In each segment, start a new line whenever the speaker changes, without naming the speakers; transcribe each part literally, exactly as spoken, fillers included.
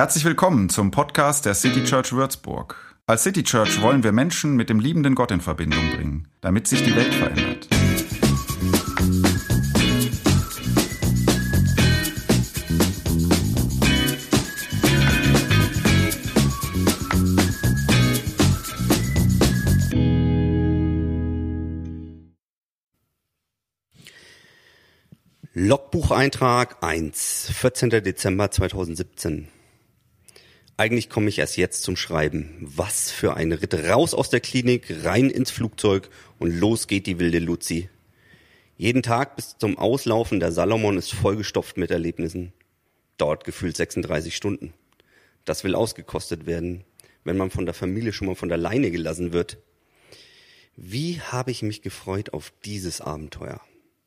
Herzlich willkommen zum Podcast der City Church Würzburg. Als City Church wollen wir Menschen mit dem liebenden Gott in Verbindung bringen, damit sich die Welt verändert.
Logbucheintrag eins, vierzehnter Dezember zweitausendsiebzehn. Eigentlich komme ich erst jetzt zum Schreiben. Was für ein Ritt. Raus aus der Klinik, rein ins Flugzeug und los geht die wilde Luzi. Jeden Tag bis zum Auslaufen der Salomon ist vollgestopft mit Erlebnissen. Dauert gefühlt sechsunddreißig Stunden. Das will ausgekostet werden, wenn man von der Familie schon mal von der Leine gelassen wird. Wie habe ich mich gefreut auf dieses Abenteuer.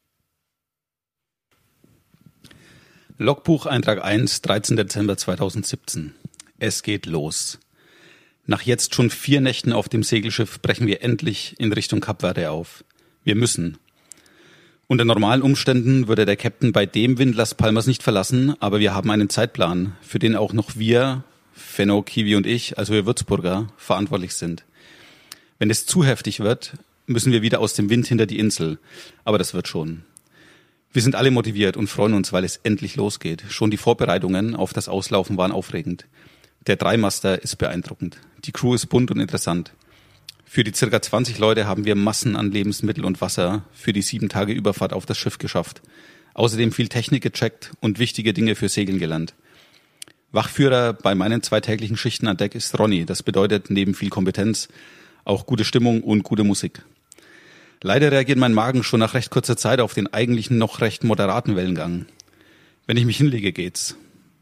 Logbucheintrag eins, dreizehnter Dezember zweitausendsiebzehn. Es geht los. Nach jetzt schon vier Nächten auf dem Segelschiff brechen wir endlich in Richtung Kap Verde auf. Wir müssen. Unter normalen Umständen würde der Captain bei dem Wind Las Palmas nicht verlassen, aber wir haben einen Zeitplan, für den auch noch wir, Fenno, Kiwi und ich, also wir Würzburger, verantwortlich sind. Wenn es zu heftig wird, müssen wir wieder aus dem Wind hinter die Insel. Aber das wird schon. Wir sind alle motiviert und freuen uns, weil es endlich losgeht. Schon die Vorbereitungen auf das Auslaufen waren aufregend. Der Dreimaster ist beeindruckend. Die Crew ist bunt und interessant. Für die circa zwanzig Leute haben wir Massen an Lebensmittel und Wasser für die sieben Tage Überfahrt auf das Schiff geschafft. Außerdem viel Technik gecheckt und wichtige Dinge für Segeln gelernt. Wachführer bei meinen zweitäglichen Schichten an Deck ist Ronny. Das bedeutet neben viel Kompetenz auch gute Stimmung und gute Musik. Leider reagiert mein Magen schon nach recht kurzer Zeit auf den eigentlichen noch recht moderaten Wellengang. Wenn ich mich hinlege, geht's.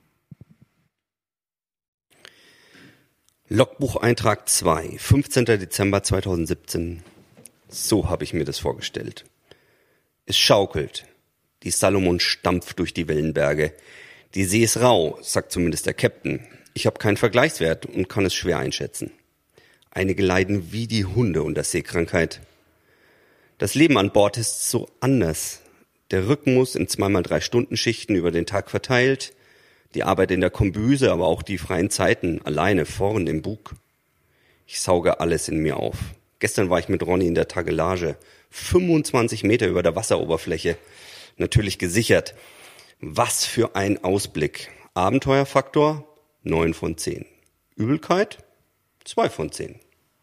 Logbucheintrag zwei, fünfzehnter Dezember zweitausendsiebzehn. So habe ich mir das vorgestellt. Es schaukelt. Die Salomon stampft durch die Wellenberge. Die See ist rau, sagt zumindest der Captain. Ich habe keinen Vergleichswert und kann es schwer einschätzen. Einige leiden wie die Hunde unter Seekrankheit. Das Leben an Bord ist so anders. Der Rhythmus in zweimal drei Stunden Schichten über den Tag verteilt, die Arbeit in der Kombüse, aber auch die freien Zeiten alleine vorn im Bug. Ich sauge alles in mir auf. Gestern war ich mit Ronny in der Tagelage, fünfundzwanzig Meter über der Wasseroberfläche, natürlich gesichert. Was für ein Ausblick. Abenteuerfaktor neun von zehn. Übelkeit zwei von zehn.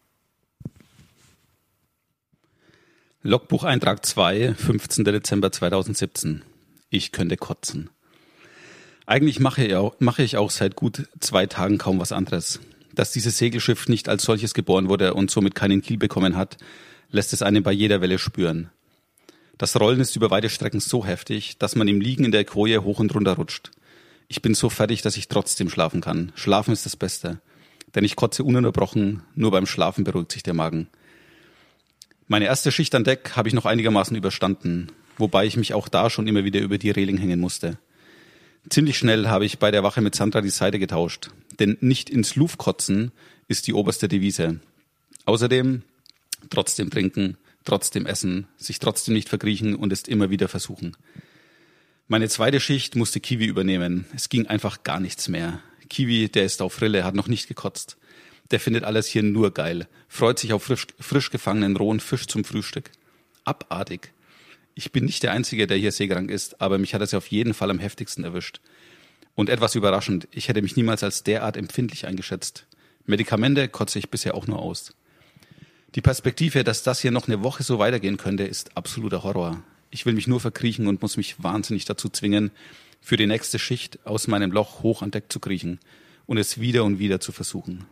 Logbucheintrag zwei, fünfzehnter Dezember zweitausendsiebzehn. Ich könnte kotzen. Eigentlich mache ich, auch, mache ich auch seit gut zwei Tagen kaum was anderes. Dass dieses Segelschiff nicht als solches geboren wurde und somit keinen Kiel bekommen hat, lässt es einen bei jeder Welle spüren. Das Rollen ist über weite Strecken so heftig, dass man im Liegen in der Koje hoch und runter rutscht. Ich bin so fertig, dass ich trotzdem schlafen kann. Schlafen ist das Beste. Denn ich kotze ununterbrochen, nur beim Schlafen beruhigt sich der Magen. Meine erste Schicht an Deck habe ich noch einigermaßen überstanden, wobei ich mich auch da schon immer wieder über die Reling hängen musste. Ziemlich schnell habe ich bei der Wache mit Sandra die Seite getauscht, denn nicht ins Luft kotzen ist die oberste Devise. Außerdem trotzdem trinken, trotzdem essen, sich trotzdem nicht verkriechen und es immer wieder versuchen. Meine zweite Schicht musste Kiwi übernehmen. Es ging einfach gar nichts mehr. Kiwi, der ist auf Rille, hat noch nicht gekotzt. Der findet alles hier nur geil, freut sich auf frisch, frisch gefangenen rohen Fisch zum Frühstück. Abartig. Ich bin nicht der Einzige, der hier seekrank ist, aber mich hat es auf jeden Fall am heftigsten erwischt. Und etwas überraschend, ich hätte mich niemals als derart empfindlich eingeschätzt. Medikamente kotze ich bisher auch nur aus. Die Perspektive, dass das hier noch eine Woche so weitergehen könnte, ist absoluter Horror. Ich will mich nur verkriechen und muss mich wahnsinnig dazu zwingen, für die nächste Schicht aus meinem Loch hoch an Deck zu kriechen und es wieder und wieder zu versuchen.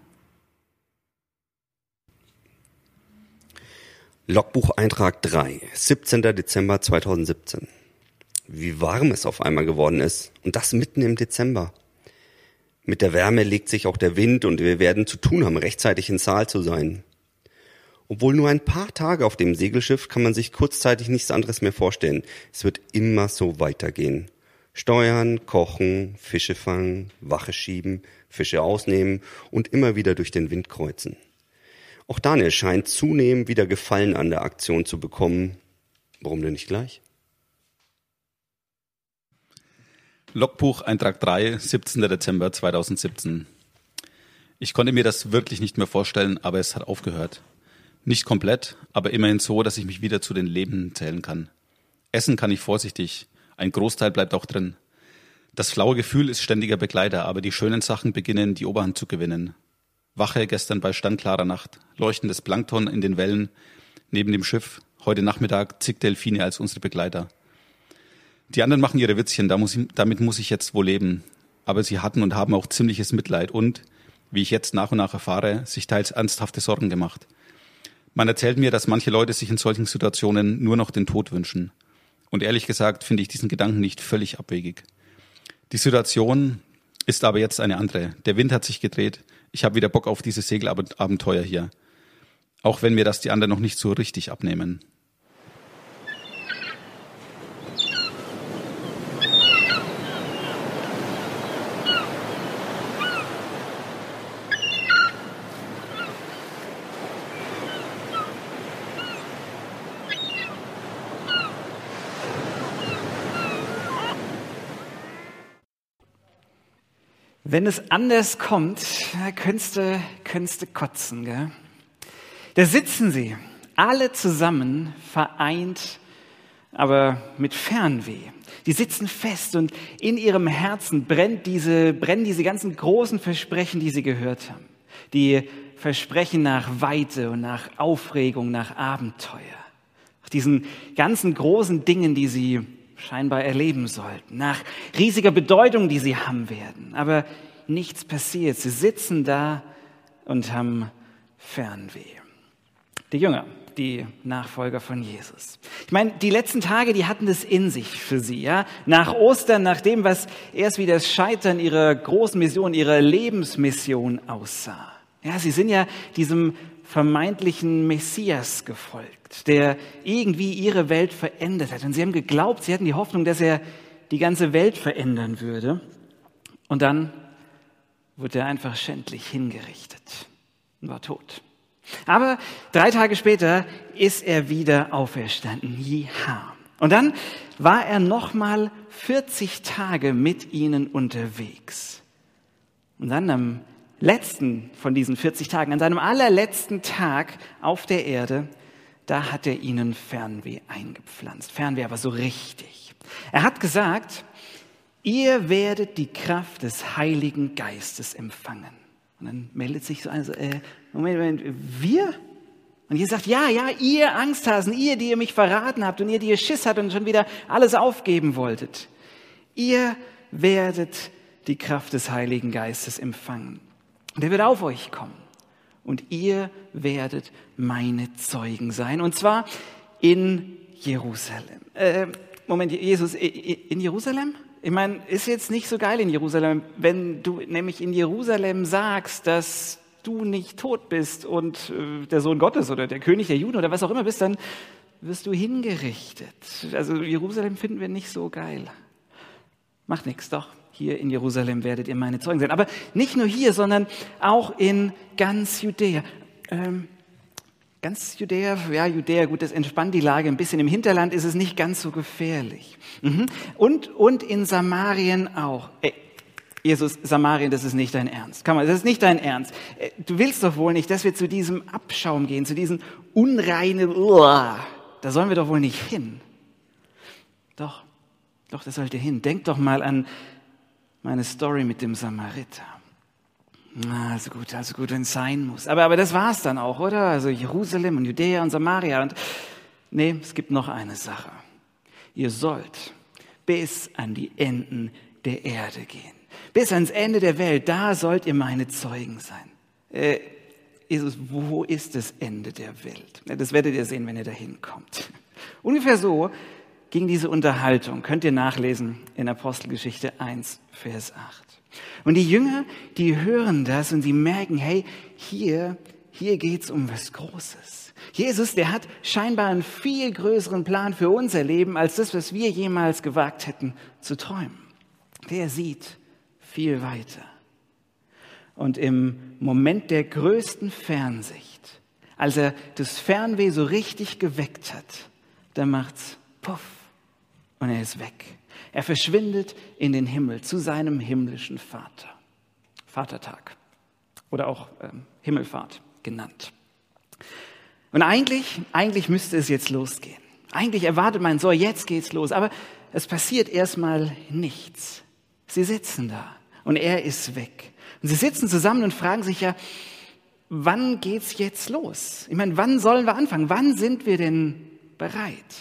Logbucheintrag drei, siebzehnter Dezember zweitausendsiebzehn. Wie warm es auf einmal geworden ist. Und das mitten im Dezember. Mit der Wärme legt sich auch der Wind und wir werden zu tun haben, rechtzeitig in Saal zu sein. Obwohl nur ein paar Tage auf dem Segelschiff, kann man sich kurzzeitig nichts anderes mehr vorstellen. Es wird immer so weitergehen. Steuern, kochen, Fische fangen, Wache schieben, Fische ausnehmen und immer wieder durch den Wind kreuzen. Auch Daniel scheint zunehmend wieder Gefallen an der Aktion zu bekommen. Warum denn nicht gleich?
Logbuch Eintrag drei, siebzehnter Dezember zweitausendsiebzehn. Ich konnte mir das wirklich nicht mehr vorstellen, aber es hat aufgehört. Nicht komplett, aber immerhin so, dass ich mich wieder zu den Lebenden zählen kann. Essen kann ich vorsichtig, ein Großteil bleibt auch drin. Das flaue Gefühl ist ständiger Begleiter, aber die schönen Sachen beginnen, die Oberhand zu gewinnen. Wache gestern bei standklarer Nacht, leuchtendes Plankton in den Wellen, neben dem Schiff, heute Nachmittag zig Delfine als unsere Begleiter. Die anderen machen ihre Witzchen, da muss ich, damit muss ich jetzt wohl leben. Aber sie hatten und haben auch ziemliches Mitleid und, wie ich jetzt nach und nach erfahre, sich teils ernsthafte Sorgen gemacht. Man erzählt mir, dass manche Leute sich in solchen Situationen nur noch den Tod wünschen. Und ehrlich gesagt finde ich diesen Gedanken nicht völlig abwegig. Die Situation ist aber jetzt eine andere. Der Wind hat sich gedreht. Ich habe wieder Bock auf dieses Segelabenteuer hier. Auch wenn mir das die anderen noch nicht so richtig abnehmen.
Wenn es anders kommt, könntest du, könntest du kotzen, gell? Da sitzen sie, alle zusammen, vereint, aber mit Fernweh. Die sitzen fest und in ihrem Herzen brennt diese, brennen diese ganzen großen Versprechen, die sie gehört haben. Die Versprechen nach Weite und nach Aufregung, nach Abenteuer. Nach diesen ganzen großen Dingen, die sie scheinbar erleben sollten, nach riesiger Bedeutung, die sie haben werden. Aber nichts passiert. Sie sitzen da und haben Fernweh. Die Jünger, die Nachfolger von Jesus. Ich meine, die letzten Tage, die hatten das in sich für sie. Ja? Nach Ostern, nach dem, was erst wie das Scheitern ihrer großen Mission, ihrer Lebensmission aussah. Ja, sie sind ja diesem vermeintlichen Messias gefolgt, der irgendwie ihre Welt verändert hat. Und sie haben geglaubt, sie hatten die Hoffnung, dass er die ganze Welt verändern würde. Und dann wurde er einfach schändlich hingerichtet und war tot. Aber drei Tage später ist er wieder auferstanden. Ja. Und dann war er nochmal vierzig Tage mit ihnen unterwegs. Und dann am letzten von diesen vierzig Tagen, an seinem allerletzten Tag auf der Erde, da hat er ihnen Fernweh eingepflanzt. Fernweh aber so richtig. Er hat gesagt, ihr werdet die Kraft des Heiligen Geistes empfangen. Und dann meldet sich so einer, so, äh, Moment, Moment, wir? Und ihr sagt, ja, ja, ihr Angsthasen, ihr, die ihr mich verraten habt und ihr, die ihr Schiss habt und schon wieder alles aufgeben wolltet. Ihr werdet die Kraft des Heiligen Geistes empfangen. Und er wird auf euch kommen. Und ihr werdet meine Zeugen sein. Und zwar in Jerusalem. Äh, Moment, Jesus, in Jerusalem? Ich meine, ist jetzt nicht so geil in Jerusalem, wenn du nämlich in Jerusalem sagst, dass du nicht tot bist und äh, der Sohn Gottes oder der König der Juden oder was auch immer bist, dann wirst du hingerichtet. Also Jerusalem finden wir nicht so geil. Macht nichts, doch. Hier in Jerusalem werdet ihr meine Zeugen sein. Aber nicht nur hier, sondern auch in ganz Judäa. Ähm, ganz Judäa, ja, Judäa, gut, das entspannt die Lage ein bisschen. Im Hinterland ist es nicht ganz so gefährlich. Mhm. Und, und in Samarien auch. Ey, Jesus, Samarien, das ist nicht dein Ernst. Komm mal, das ist nicht dein Ernst. Du willst doch wohl nicht, dass wir zu diesem Abschaum gehen, zu diesem unreinen, uah, da sollen wir doch wohl nicht hin. Doch, doch, das sollt ihr hin. Denkt doch mal an meine Story mit dem Samariter. Also gut, also gut, wenn es sein muss. Aber, aber das war's dann auch, oder? Also Jerusalem und Judäa und Samaria. Und nee, es gibt noch eine Sache. Ihr sollt bis an die Enden der Erde gehen. Bis ans Ende der Welt, da sollt ihr meine Zeugen sein. Äh, Jesus, wo ist das Ende der Welt? Das werdet ihr sehen, wenn ihr dahin kommt. Ungefähr so ging diese Unterhaltung. Könnt ihr nachlesen in Apostelgeschichte eins, Vers acht. Und die Jünger, die hören das und sie merken, hey, hier, hier geht's um was Großes. Jesus, der hat scheinbar einen viel größeren Plan für unser Leben, als das, was wir jemals gewagt hätten zu träumen. Der sieht viel weiter. Und im Moment der größten Fernsicht, als er das Fernweh so richtig geweckt hat, da macht's puff und er ist weg. Er verschwindet in den Himmel zu seinem himmlischen Vater. Vatertag oder auch ähm, Himmelfahrt genannt. Und eigentlich, eigentlich müsste es jetzt losgehen. Eigentlich erwartet man so, jetzt geht's los. Aber es passiert erstmal nichts. Sie sitzen da und er ist weg. Und sie sitzen zusammen und fragen sich ja, wann geht's jetzt los? Ich meine, wann sollen wir anfangen? Wann sind wir denn bereit?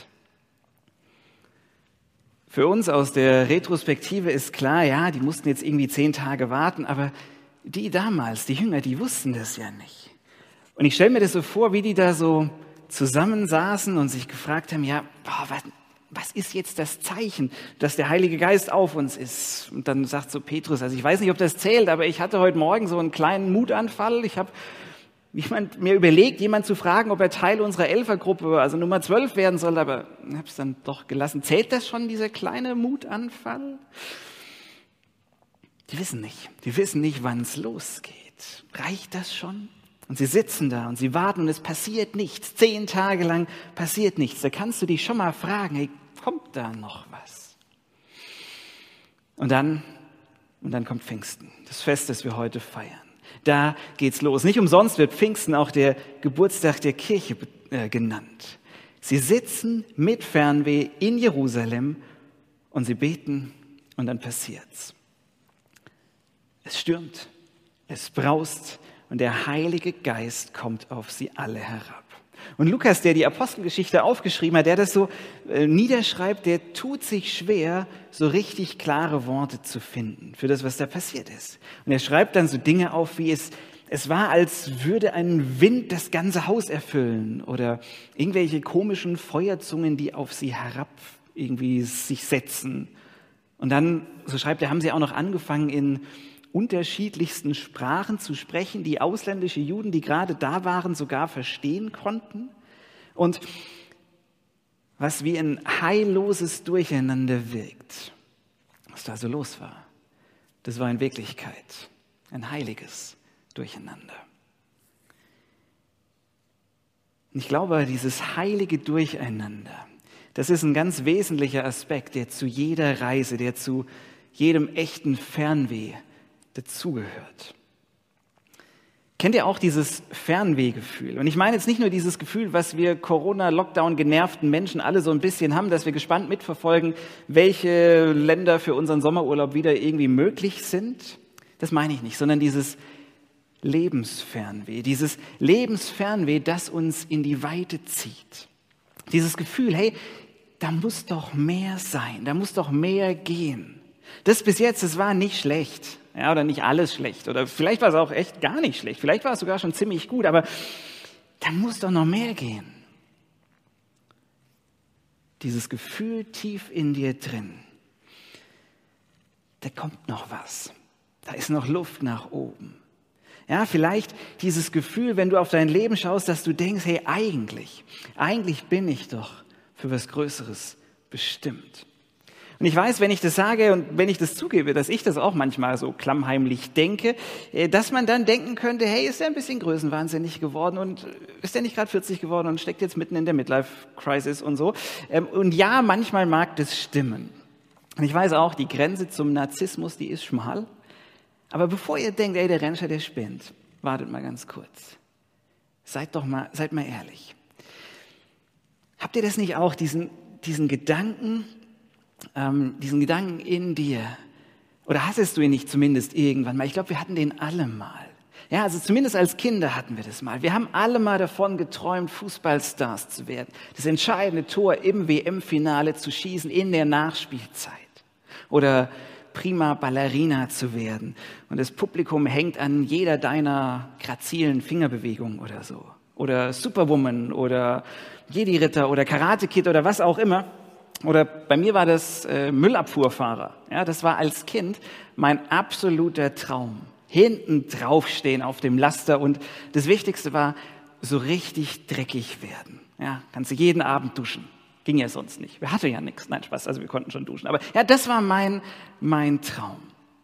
Für uns aus der Retrospektive ist klar, ja, die mussten jetzt irgendwie zehn Tage warten, aber die damals, die Jünger, die wussten das ja nicht. Und ich stelle mir das so vor, wie die da so zusammensaßen und sich gefragt haben, ja, boah, was, was ist jetzt das Zeichen, dass der Heilige Geist auf uns ist? Und dann sagt so Petrus, also ich weiß nicht, ob das zählt, aber ich hatte heute Morgen so einen kleinen Mutanfall. Ich habe jemand, mir überlegt, jemand zu fragen, ob er Teil unserer Elfergruppe, also Nummer zwölf werden soll, aber ich habe es dann doch gelassen. Zählt das schon, dieser kleine Mutanfall? Die wissen nicht. Die wissen nicht, wann es losgeht. Reicht das schon? Und sie sitzen da und sie warten und es passiert nichts. Zehn Tage lang passiert nichts. Da kannst du dich schon mal fragen, hey, kommt da noch was? Und dann, und dann kommt Pfingsten, das Fest, das wir heute feiern. Da geht's los. Nicht umsonst wird Pfingsten auch der Geburtstag der Kirche äh, genannt. Sie sitzen mit Fernweh in Jerusalem und sie beten und dann passiert's. Es stürmt, es braust und der Heilige Geist kommt auf sie alle herab. Und Lukas, der die Apostelgeschichte aufgeschrieben hat, der das so äh, niederschreibt, der tut sich schwer, so richtig klare Worte zu finden für das, was da passiert ist. Und er schreibt dann so Dinge auf, wie es, es war, als würde ein Wind das ganze Haus erfüllen oder irgendwelche komischen Feuerzungen, die auf sie herab irgendwie sich setzen. Und dann, so schreibt er, haben sie auch noch angefangen, in unterschiedlichsten Sprachen zu sprechen, die ausländische Juden, die gerade da waren, sogar verstehen konnten. Und was wie ein heilloses Durcheinander wirkt, was da so los war, das war in Wirklichkeit ein heiliges Durcheinander. Und ich glaube, dieses heilige Durcheinander, das ist ein ganz wesentlicher Aspekt, der zu jeder Reise, der zu jedem echten Fernweh dazugehört. Kennt ihr auch dieses Fernwehgefühl? Und ich meine jetzt nicht nur dieses Gefühl, was wir Corona-Lockdown-genervten Menschen alle so ein bisschen haben, dass wir gespannt mitverfolgen, welche Länder für unseren Sommerurlaub wieder irgendwie möglich sind. Das meine ich nicht, sondern dieses Lebensfernweh, dieses Lebensfernweh, das uns in die Weite zieht. Dieses Gefühl, hey, da muss doch mehr sein, da muss doch mehr gehen. Das bis jetzt, das war nicht schlecht. Ja, oder nicht alles schlecht. Oder vielleicht war es auch echt gar nicht schlecht. Vielleicht war es sogar schon ziemlich gut. Aber da muss doch noch mehr gehen. Dieses Gefühl tief in dir drin. Da kommt noch was. Da ist noch Luft nach oben. Ja, vielleicht dieses Gefühl, wenn du auf dein Leben schaust, dass du denkst, hey, eigentlich, eigentlich bin ich doch für was Größeres bestimmt. Und ich weiß, wenn ich das sage und wenn ich das zugebe, dass ich das auch manchmal so klammheimlich denke, dass man dann denken könnte, hey, ist der ein bisschen größenwahnsinnig geworden und ist der nicht gerade vierzig geworden und steckt jetzt mitten in der Midlife-Crisis und so. Und ja, manchmal mag das stimmen. Und ich weiß auch, die Grenze zum Narzissmus, die ist schmal. Aber bevor ihr denkt, ey, der Renscher, der spinnt, wartet mal ganz kurz. Seid doch mal, seid mal ehrlich. Habt ihr das nicht auch, diesen, diesen Gedanken, Ähm, diesen Gedanken in dir, oder hattest du ihn nicht zumindest irgendwann mal? Ich glaube, wir hatten den alle mal. Ja, also zumindest als Kinder hatten wir das mal. Wir haben alle mal davon geträumt, Fußballstars zu werden, das entscheidende Tor im W M-Finale zu schießen in der Nachspielzeit oder prima Ballerina zu werden und das Publikum hängt an jeder deiner grazilen Fingerbewegung oder so oder Superwoman oder Jedi-Ritter oder Karate-Kid oder was auch immer. Oder bei mir war das äh, Müllabfuhrfahrer. Ja, das war als Kind mein absoluter Traum. Hinten draufstehen auf dem Laster und das Wichtigste war, so richtig dreckig werden. Ja, kannst du jeden Abend duschen. Ging ja sonst nicht. Wir hatten ja nichts. Nein, Spaß, also wir konnten schon duschen. Aber ja, das war mein, mein Traum.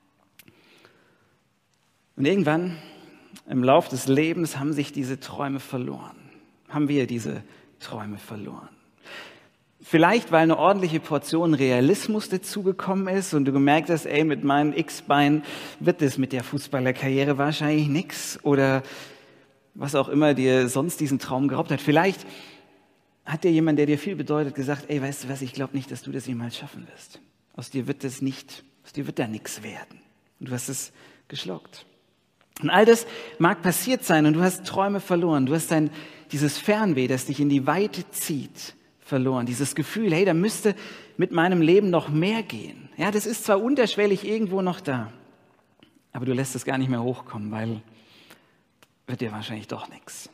Und irgendwann im Lauf des Lebens haben sich diese Träume verloren. Haben wir diese Träume verloren. Vielleicht, weil eine ordentliche Portion Realismus dazugekommen ist und du gemerkt hast, ey, mit meinem X-Bein wird es mit der Fußballerkarriere wahrscheinlich nix oder was auch immer dir sonst diesen Traum geraubt hat. Vielleicht hat dir jemand, der dir viel bedeutet, gesagt, ey, weißt du was, ich glaube nicht, dass du das jemals schaffen wirst. Aus dir wird das nicht, aus dir wird da nichts werden. Und du hast es geschluckt. Und all das mag passiert sein und du hast Träume verloren. Du hast dein, dieses Fernweh, das dich in die Weite zieht, verloren. Dieses Gefühl, hey, da müsste mit meinem Leben noch mehr gehen. Ja, das ist zwar unterschwellig irgendwo noch da, aber du lässt es gar nicht mehr hochkommen, weil wird dir wahrscheinlich doch nichts.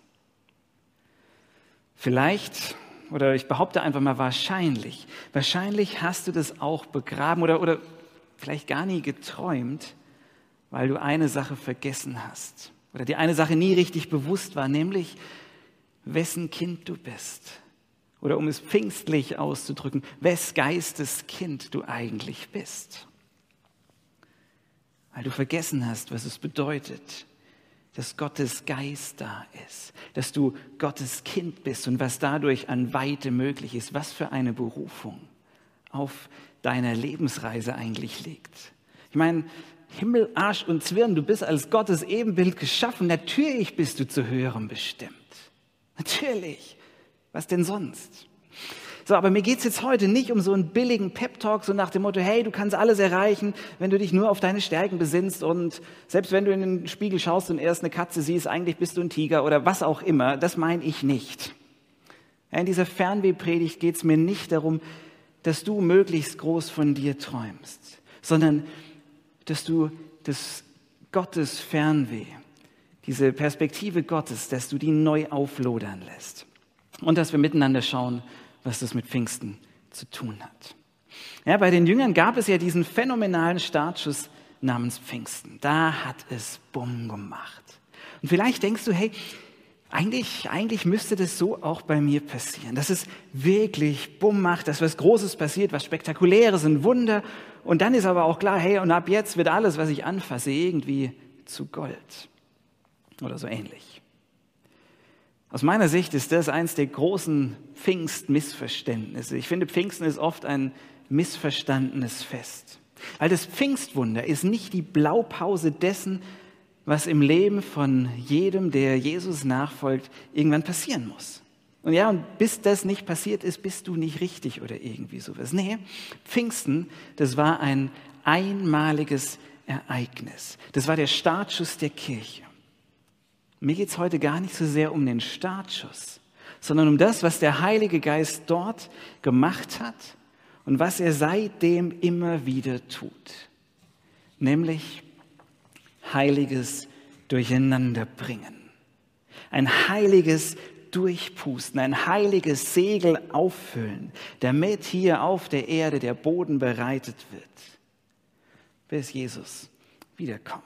Vielleicht, oder ich behaupte einfach mal wahrscheinlich, wahrscheinlich hast du das auch begraben oder, oder vielleicht gar nie geträumt, weil du eine Sache vergessen hast oder dir eine Sache nie richtig bewusst war, nämlich wessen Kind du bist. Oder um es pfingstlich auszudrücken, wes Geistes Kind du eigentlich bist. Weil du vergessen hast, was es bedeutet, dass Gottes Geist da ist, dass du Gottes Kind bist und was dadurch an Weite möglich ist, was für eine Berufung auf deiner Lebensreise eigentlich liegt. Ich meine, Himmel, Arsch und Zwirn, du bist als Gottes Ebenbild geschaffen, natürlich bist du zu Höherem bestimmt. Natürlich, was denn sonst? So, aber mir geht's jetzt heute nicht um so einen billigen Pep-Talk, so nach dem Motto, hey, du kannst alles erreichen, wenn du dich nur auf deine Stärken besinnst und selbst wenn du in den Spiegel schaust und erst eine Katze siehst, eigentlich bist du ein Tiger oder was auch immer, das meine ich nicht. Ja, in dieser Fernweh-Predigt geht's mir nicht darum, dass du möglichst groß von dir träumst, sondern dass du das Gottes Fernweh, diese Perspektive Gottes, dass du die neu auflodern lässt und dass wir miteinander schauen, was das mit Pfingsten zu tun hat. Ja, bei den Jüngern gab es ja diesen phänomenalen Startschuss namens Pfingsten. Da hat es Bumm gemacht. Und vielleicht denkst du, hey, eigentlich, eigentlich müsste das so auch bei mir passieren, dass es wirklich Bumm macht, dass was Großes passiert, was Spektakuläres, ein Wunder. Und dann ist aber auch klar, hey, und ab jetzt wird alles, was ich anfasse, irgendwie zu Gold. Oder so ähnlich. Aus meiner Sicht ist das eins der großen Pfingstmissverständnisse. Ich finde, Pfingsten ist oft ein missverstandenes Fest. Weil das Pfingstwunder ist nicht die Blaupause dessen, was im Leben von jedem, der Jesus nachfolgt, irgendwann passieren muss. Und ja, und bis das nicht passiert ist, bist du nicht richtig oder irgendwie sowas. Nee, Pfingsten, das war ein einmaliges Ereignis. Das war der Startschuss der Kirche. Mir geht es heute gar nicht so sehr um den Startschuss, sondern um das, was der Heilige Geist dort gemacht hat und was er seitdem immer wieder tut. Nämlich heiliges Durcheinanderbringen. Ein heiliges Durchpusten, ein heiliges Segel auffüllen, damit hier auf der Erde der Boden bereitet wird, bis Jesus wiederkommt.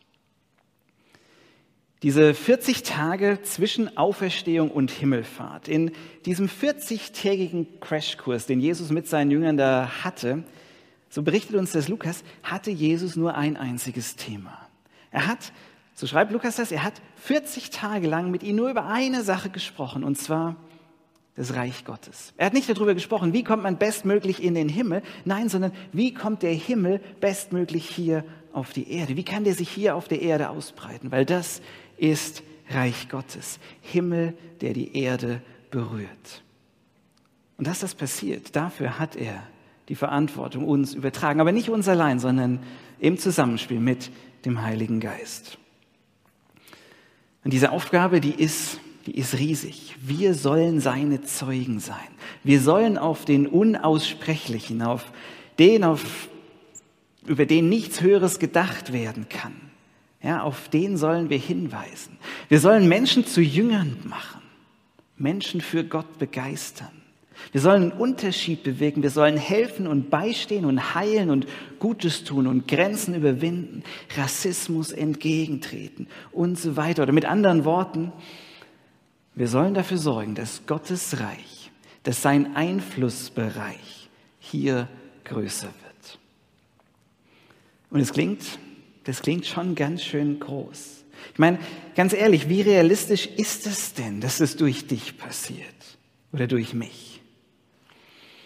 Diese vierzig Tage zwischen Auferstehung und Himmelfahrt, in diesem vierzigtägigen Crashkurs, den Jesus mit seinen Jüngern da hatte, so berichtet uns das Lukas, hatte Jesus nur ein einziges Thema. Er hat, so schreibt Lukas das, er hat vierzig Tage lang mit ihnen nur über eine Sache gesprochen, und zwar das Reich Gottes. Er hat nicht darüber gesprochen, wie kommt man bestmöglich in den Himmel, nein, sondern wie kommt der Himmel bestmöglich hier auf die Erde? Wie kann der sich hier auf der Erde ausbreiten? Weil das ist Reich Gottes, Himmel, der die Erde berührt. Und dass das passiert, dafür hat er die Verantwortung uns übertragen, aber nicht uns allein, sondern im Zusammenspiel mit dem Heiligen Geist. Und diese Aufgabe, die ist, die ist riesig. Wir sollen seine Zeugen sein. Wir sollen auf den Unaussprechlichen, auf den, auf, über den nichts Höheres gedacht werden kann. Ja, auf den sollen wir hinweisen. Wir sollen Menschen zu Jüngern machen, Menschen für Gott begeistern. Wir sollen einen Unterschied bewirken, wir sollen helfen und beistehen und heilen und Gutes tun und Grenzen überwinden, Rassismus entgegentreten und so weiter. Oder mit anderen Worten, wir sollen dafür sorgen, dass Gottes Reich, dass sein Einflussbereich hier größer wird. Und es klingt, das klingt schon ganz schön groß. Ich meine, ganz ehrlich, wie realistisch ist es denn, dass es durch dich passiert oder durch mich?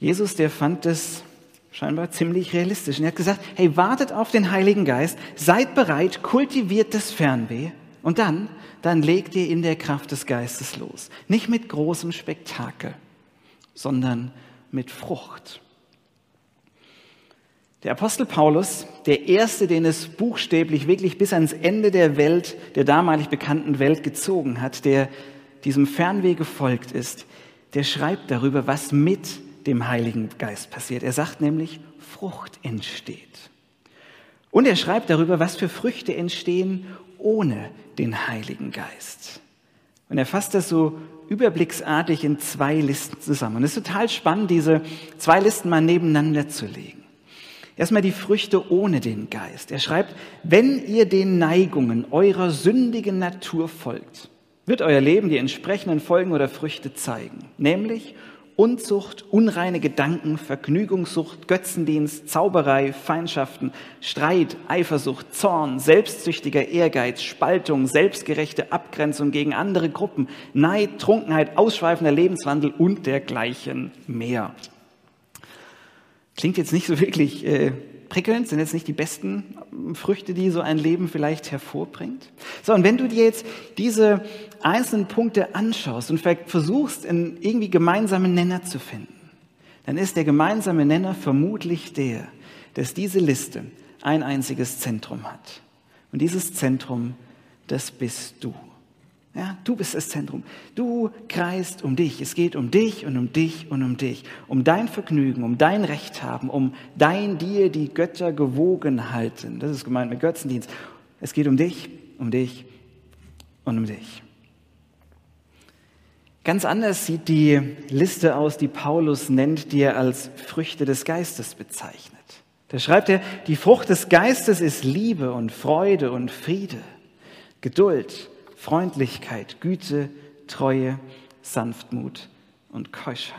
Jesus, der fand das scheinbar ziemlich realistisch. Und er hat gesagt, hey, wartet auf den Heiligen Geist, seid bereit, kultiviert das Fernweh und dann, dann legt ihr in der Kraft des Geistes los. Nicht mit großem Spektakel, sondern mit Frucht. Der Apostel Paulus, der Erste, den es buchstäblich wirklich bis ans Ende der Welt, der damalig bekannten Welt gezogen hat, der diesem Fernweh gefolgt ist, der schreibt darüber, was mit dem Heiligen Geist passiert. Er sagt nämlich, Frucht entsteht. Und er schreibt darüber, was für Früchte entstehen ohne den Heiligen Geist. Und er fasst das so überblicksartig in zwei Listen zusammen. Und es ist total spannend, diese zwei Listen mal nebeneinander zu legen. Erstmal die Früchte ohne den Geist. Er schreibt, wenn ihr den Neigungen eurer sündigen Natur folgt, wird euer Leben die entsprechenden Folgen oder Früchte zeigen, nämlich Unzucht, unreine Gedanken, Vergnügungssucht, Götzendienst, Zauberei, Feindschaften, Streit, Eifersucht, Zorn, selbstsüchtiger Ehrgeiz, Spaltung, selbstgerechte Abgrenzung gegen andere Gruppen, Neid, Trunkenheit, ausschweifender Lebenswandel und dergleichen mehr. Klingt jetzt nicht so wirklich äh, prickelnd, sind jetzt nicht die besten Früchte, die so ein Leben vielleicht hervorbringt. So, und wenn du dir jetzt diese einzelnen Punkte anschaust und versuchst, einen irgendwie gemeinsamen Nenner zu finden, dann ist der gemeinsame Nenner vermutlich der, dass diese Liste ein einziges Zentrum hat. Und dieses Zentrum, das bist du. Ja, du bist das Zentrum. Du kreist um dich. Es geht um dich und um dich und um dich. Um dein Vergnügen, um dein Recht haben, um dein dir die Götter gewogen halten. Das ist gemeint mit Götzendienst. Es geht um dich, um dich und um dich. Ganz anders sieht die Liste aus, die Paulus nennt, die er als Früchte des Geistes bezeichnet. Da schreibt er, die Frucht des Geistes ist Liebe und Freude und Friede, Geduld, Freundlichkeit, Güte, Treue, Sanftmut und Keuschheit.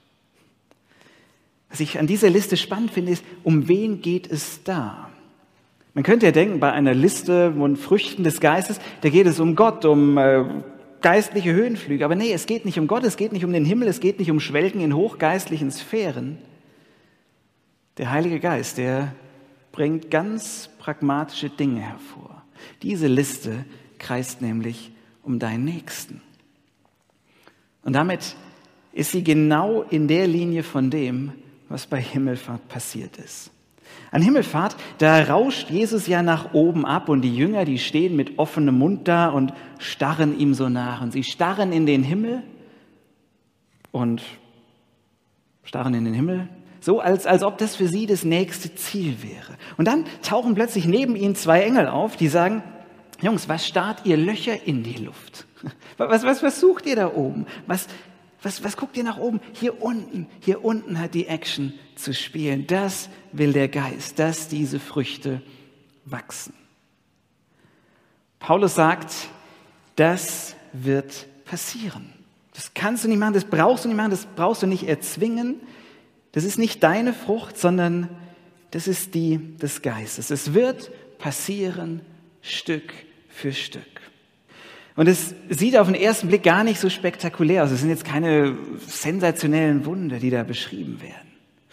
Was ich an dieser Liste spannend finde, ist, um wen geht es da? Man könnte ja denken, bei einer Liste von Früchten des Geistes, da geht es um Gott, um äh, geistliche Höhenflüge. Aber nee, es geht nicht um Gott, es geht nicht um den Himmel, es geht nicht um Schwelgen in hochgeistlichen Sphären. Der Heilige Geist, der bringt ganz pragmatische Dinge hervor. Diese Liste kreist nämlich um deinen Nächsten. Und damit ist sie genau in der Linie von dem, was bei Himmelfahrt passiert ist. An Himmelfahrt, da rauscht Jesus ja nach oben ab und die Jünger, die stehen mit offenem Mund da und starren ihm so nach. Und sie starren in den Himmel und starren in den Himmel, so als, als ob das für sie das nächste Ziel wäre. Und dann tauchen plötzlich neben ihnen zwei Engel auf, die sagen, Jungs, was starrt ihr Löcher in die Luft? Was, was, was sucht ihr da oben? Was, was, was guckt ihr nach oben? Hier unten, hier unten hat die Action zu spielen. Das will der Geist, dass diese Früchte wachsen. Paulus sagt, das wird passieren. Das kannst du nicht machen, das brauchst du nicht machen, das brauchst du nicht erzwingen. Das ist nicht deine Frucht, sondern das ist die des Geistes. Es wird passieren, Stück für Stück. Und es sieht auf den ersten Blick gar nicht so spektakulär aus. Es sind jetzt keine sensationellen Wunder, die da beschrieben werden.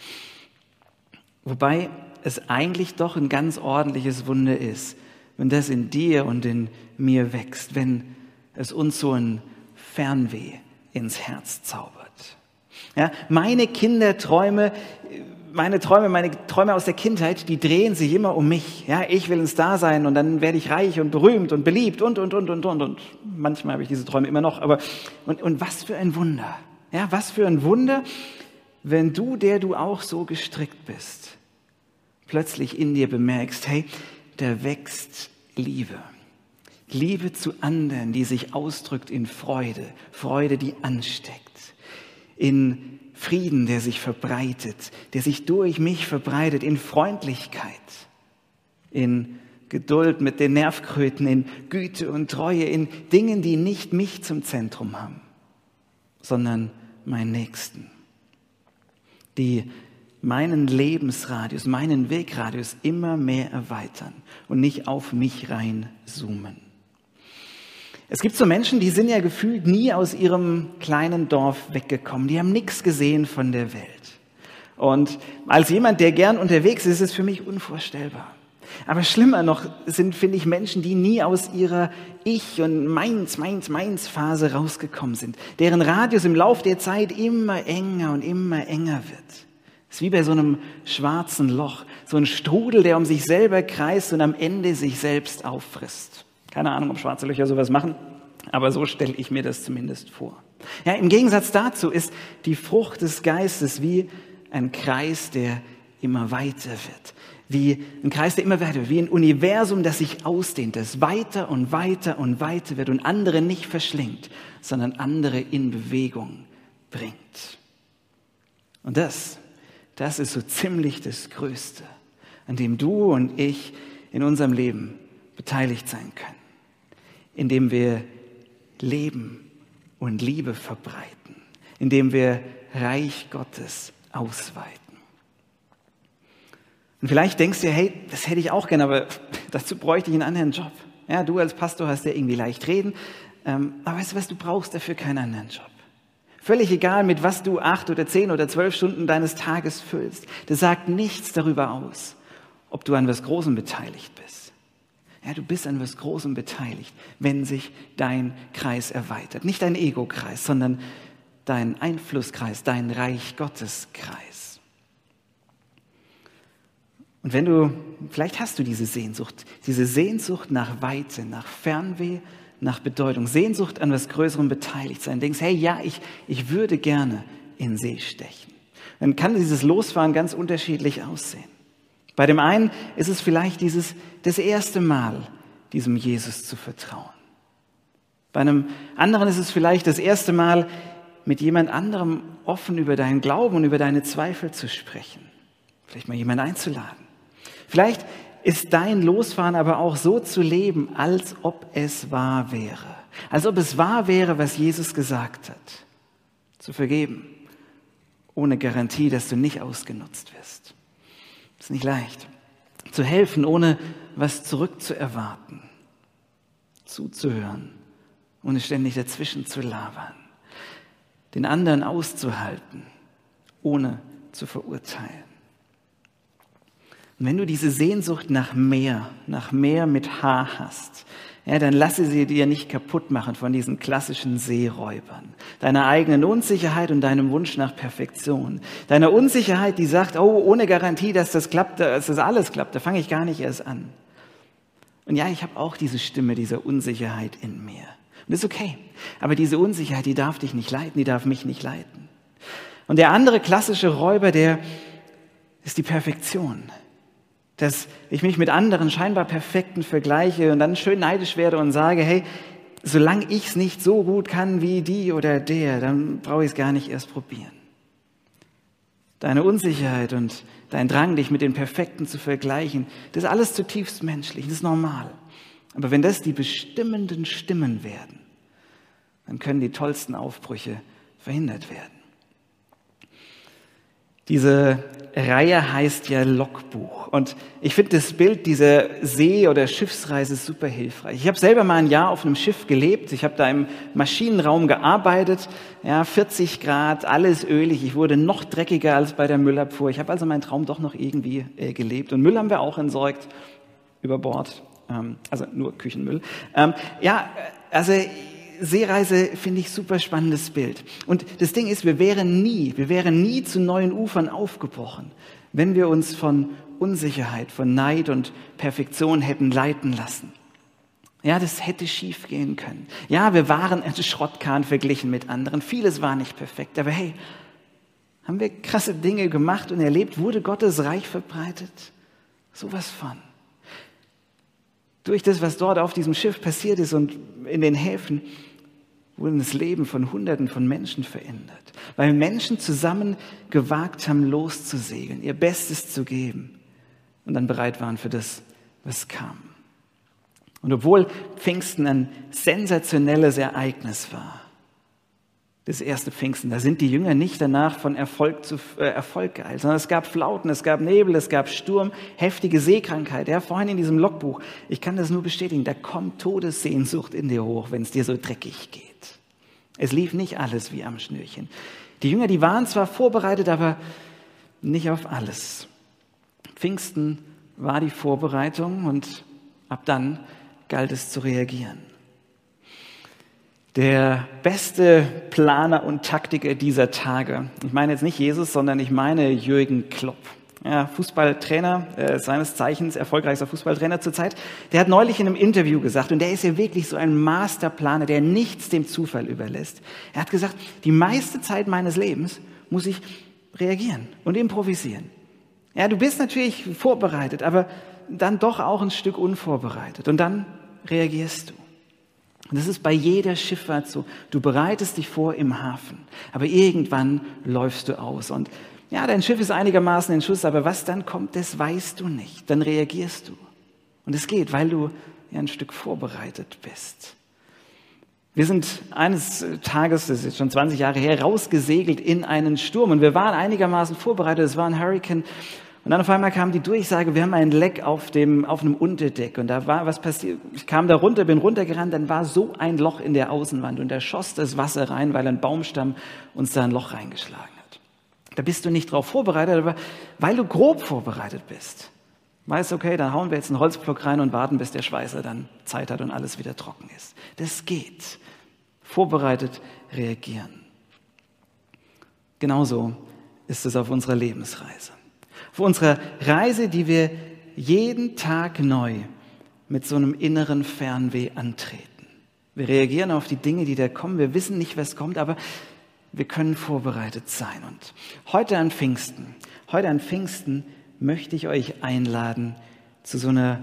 Wobei es eigentlich doch ein ganz ordentliches Wunder ist, wenn das in dir und in mir wächst, wenn es uns so ein Fernweh ins Herz zaubert. Ja, meine Kinderträume, meine Träume, meine Träume aus der Kindheit, die drehen sich immer um mich. Ja, ich will ein Star sein und dann werde ich reich und berühmt und beliebt und, und, und, und, und, und. Manchmal habe ich diese Träume immer noch, aber, und, und was für ein Wunder. Ja, was für ein Wunder, wenn du, der du auch so gestrickt bist, plötzlich in dir bemerkst, hey, da wächst Liebe. Liebe zu anderen, die sich ausdrückt in Freude, Freude, die ansteckt, in Frieden, der sich verbreitet, der sich durch mich verbreitet, in Freundlichkeit, in Geduld mit den Nervkröten, in Güte und Treue, in Dingen, die nicht mich zum Zentrum haben, sondern meinen Nächsten, die meinen Lebensradius, meinen Wegradius immer mehr erweitern und nicht auf mich reinzoomen. Es gibt so Menschen, die sind ja gefühlt nie aus ihrem kleinen Dorf weggekommen. Die haben nichts gesehen von der Welt. Und als jemand, der gern unterwegs ist, ist es für mich unvorstellbar. Aber schlimmer noch sind, finde ich, Menschen, die nie aus ihrer Ich- und Meins, Meins, Meins-Phase rausgekommen sind, deren Radius im Lauf der Zeit immer enger und immer enger wird. Es ist wie bei so einem schwarzen Loch, so ein Strudel, der um sich selber kreist und am Ende sich selbst auffrisst. Keine Ahnung, ob schwarze Löcher sowas machen, aber so stelle ich mir das zumindest vor. Ja, im Gegensatz dazu ist die Frucht des Geistes wie ein Kreis, der immer weiter wird. Wie ein Kreis, der immer weiter wird, wie ein Universum, das sich ausdehnt, das weiter und weiter und weiter wird und andere nicht verschlingt, sondern andere in Bewegung bringt. Und das, das ist so ziemlich das Größte, an dem du und ich in unserem Leben beteiligt sein können, indem wir Leben und Liebe verbreiten, indem wir Reich Gottes ausweiten. Und vielleicht denkst du dir, hey, das hätte ich auch gerne, aber dazu bräuchte ich einen anderen Job. Ja, du als Pastor hast ja irgendwie leicht reden, ähm, aber weißt du was, du brauchst dafür keinen anderen Job. Völlig egal, mit was du acht oder zehn oder zwölf Stunden deines Tages füllst. Das sagt nichts darüber aus, ob du an was Großem beteiligt bist. Ja, du bist an was Großem beteiligt, wenn sich dein Kreis erweitert. Nicht dein Ego-Kreis, sondern dein Einflusskreis, dein Reich Gottes-Kreis. Und wenn du, vielleicht hast du diese Sehnsucht, diese Sehnsucht nach Weite, nach Fernweh, nach Bedeutung, Sehnsucht an was Größerem beteiligt sein, denkst, hey, ja, ich, ich würde gerne in den See stechen. Dann kann dieses Losfahren ganz unterschiedlich aussehen. Bei dem einen ist es vielleicht dieses, das erste Mal, diesem Jesus zu vertrauen. Bei einem anderen ist es vielleicht das erste Mal, mit jemand anderem offen über deinen Glauben und über deine Zweifel zu sprechen. Vielleicht mal jemanden einzuladen. Vielleicht ist dein Losfahren aber auch so zu leben, als ob es wahr wäre. Als ob es wahr wäre, was Jesus gesagt hat. Zu vergeben, ohne Garantie, dass du nicht ausgenutzt wirst. Das ist nicht leicht. Zu helfen, ohne was zurückzuerwarten. Zuzuhören, ohne ständig dazwischen zu labern. Den anderen auszuhalten, ohne zu verurteilen. Und wenn du diese Sehnsucht nach mehr, nach mehr mit H hast, ja, dann lasse sie dir nicht kaputt machen von diesen klassischen Seeräubern. Deiner eigenen Unsicherheit und deinem Wunsch nach Perfektion. Deiner Unsicherheit, die sagt, oh, ohne Garantie, dass das klappt, dass das alles klappt, da fange ich gar nicht erst an. Und ja, ich habe auch diese Stimme dieser Unsicherheit in mir. Und das ist okay. Aber diese Unsicherheit, die darf dich nicht leiten, die darf mich nicht leiten. Und der andere klassische Räuber, der ist die Perfektion. Dass ich mich mit anderen scheinbar Perfekten vergleiche und dann schön neidisch werde und sage, hey, solange ich es nicht so gut kann wie die oder der, dann brauche ich es gar nicht erst probieren. Deine Unsicherheit und dein Drang, dich mit den Perfekten zu vergleichen, das ist alles zutiefst menschlich, das ist normal. Aber wenn das die bestimmenden Stimmen werden, dann können die tollsten Aufbrüche verhindert werden. Diese Reihe heißt ja Logbuch und ich finde das Bild dieser See- oder Schiffsreise super hilfreich. Ich habe selber mal ein Jahr auf einem Schiff gelebt, ich habe da im Maschinenraum gearbeitet, ja, vierzig Grad, alles ölig, ich wurde noch dreckiger als bei der Müllabfuhr. Ich habe also meinen Traum doch noch irgendwie äh, gelebt und Müll haben wir auch entsorgt über Bord, ähm, also nur Küchenmüll. Ähm, ja, also Seereise finde ich super spannendes Bild. Und das Ding ist, wir wären nie, wir wären nie zu neuen Ufern aufgebrochen, wenn wir uns von Unsicherheit, von Neid und Perfektion hätten leiten lassen. Ja, das hätte schief gehen können. Ja, wir waren ein Schrottkahn verglichen mit anderen. Vieles war nicht perfekt. Aber hey, haben wir krasse Dinge gemacht und erlebt? Wurde Gottes Reich verbreitet? Sowas von. Durch das, was dort auf diesem Schiff passiert ist und in den Häfen, wurde das Leben von Hunderten von Menschen verändert. Weil Menschen zusammen gewagt haben, loszusegeln, ihr Bestes zu geben und dann bereit waren für das, was kam. Und obwohl Pfingsten ein sensationelles Ereignis war, das erste Pfingsten, da sind die Jünger nicht danach von Erfolg zu äh, Erfolg geeilt, sondern es gab Flauten, es gab Nebel, es gab Sturm, heftige Seekrankheit. Ja, vorhin in diesem Logbuch, ich kann das nur bestätigen, da kommt Todessehnsucht in dir hoch, wenn es dir so dreckig geht. Es lief nicht alles wie am Schnürchen. Die Jünger, die waren zwar vorbereitet, aber nicht auf alles. Pfingsten war die Vorbereitung und ab dann galt es zu reagieren. Der beste Planer und Taktiker dieser Tage, ich meine jetzt nicht Jesus, sondern ich meine Jürgen Klopp. Ja, Fußballtrainer, äh, seines Zeichens erfolgreichster Fußballtrainer zurzeit, der hat neulich in einem Interview gesagt, und der ist ja wirklich so ein Masterplaner, der nichts dem Zufall überlässt. Er hat gesagt, die meiste Zeit meines Lebens muss ich reagieren und improvisieren. Ja, du bist natürlich vorbereitet, aber dann doch auch ein Stück unvorbereitet und dann reagierst du. Und das ist bei jeder Schifffahrt so. Du bereitest dich vor im Hafen, aber irgendwann läufst du aus und ja, dein Schiff ist einigermaßen in Schuss, aber was dann kommt, das weißt du nicht. Dann reagierst du. Und es geht, weil du ja ein Stück vorbereitet bist. Wir sind eines Tages, das ist jetzt schon zwanzig Jahre her, rausgesegelt in einen Sturm. Und wir waren einigermaßen vorbereitet. Es war ein Hurrikan. Und dann auf einmal kam die Durchsage, wir haben ein Leck auf dem, auf einem Unterdeck. Und da war was passiert. Ich kam da runter, bin runtergerannt, dann war so ein Loch in der Außenwand. Und da schoss das Wasser rein, weil ein Baumstamm uns da ein Loch reingeschlagen hat. Da bist du nicht drauf vorbereitet, aber weil du grob vorbereitet bist. Weißt, okay, dann hauen wir jetzt einen Holzblock rein und warten, bis der Schweißer dann Zeit hat und alles wieder trocken ist. Das geht. Vorbereitet reagieren. Genauso ist es auf unserer Lebensreise. Auf unserer Reise, die wir jeden Tag neu mit so einem inneren Fernweh antreten. Wir reagieren auf die Dinge, die da kommen. Wir wissen nicht, was kommt, aber wir können vorbereitet sein. Und heute an Pfingsten, heute an Pfingsten möchte ich euch einladen zu so einer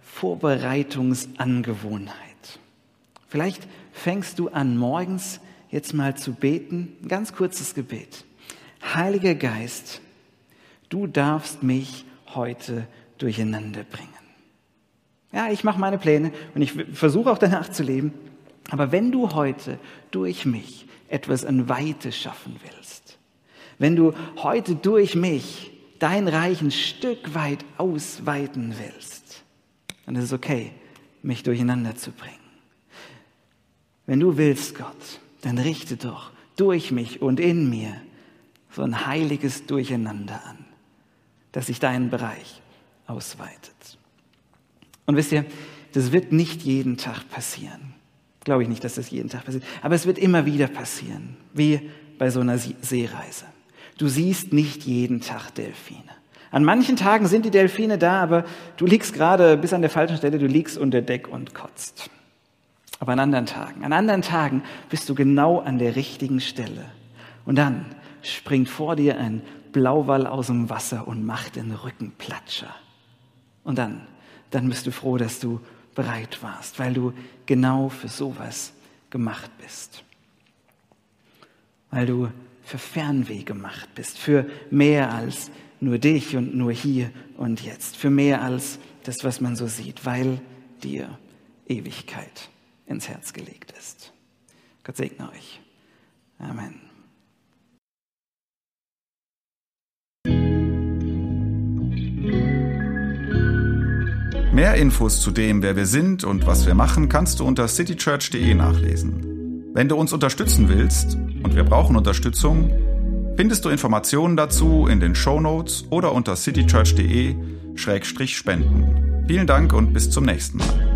Vorbereitungsangewohnheit. Vielleicht fängst du an, morgens jetzt mal zu beten, ein ganz kurzes Gebet. Heiliger Geist, du darfst mich heute durcheinander bringen. Ja, ich mache meine Pläne und ich versuche auch danach zu leben. Aber wenn du heute durch mich etwas an Weite schaffen willst, wenn du heute durch mich dein Reich ein Stück weit ausweiten willst, dann ist es okay, mich durcheinander zu bringen. Wenn du willst, Gott, dann richte doch durch mich und in mir so ein heiliges Durcheinander an, dass sich dein Bereich ausweitet. Und wisst ihr, das wird nicht jeden Tag passieren. Glaube ich nicht, dass das jeden Tag passiert. Aber es wird immer wieder passieren, wie bei so einer Seereise. Du siehst nicht jeden Tag Delfine. An manchen Tagen sind die Delfine da, aber du liegst gerade bis an der falschen Stelle, du liegst unter Deck und kotzt. Aber an anderen Tagen, an anderen Tagen bist du genau an der richtigen Stelle. Und dann springt vor dir ein Blauwal aus dem Wasser und macht den Rücken Platscher. Und dann, dann bist du froh, dass du bereit warst, weil du genau für sowas gemacht bist. Weil du für Fernweh gemacht bist, für mehr als nur dich und nur hier und jetzt, für mehr als das, was man so sieht, weil dir Ewigkeit ins Herz gelegt ist. Gott segne euch. Amen.
Mehr Infos zu dem, wer wir sind und was wir machen, kannst du unter citychurch punkt de nachlesen. Wenn du uns unterstützen willst, und wir brauchen Unterstützung, findest du Informationen dazu in den Shownotes oder unter citychurch punkt de Schrägstrich spenden. Vielen Dank und bis zum nächsten Mal.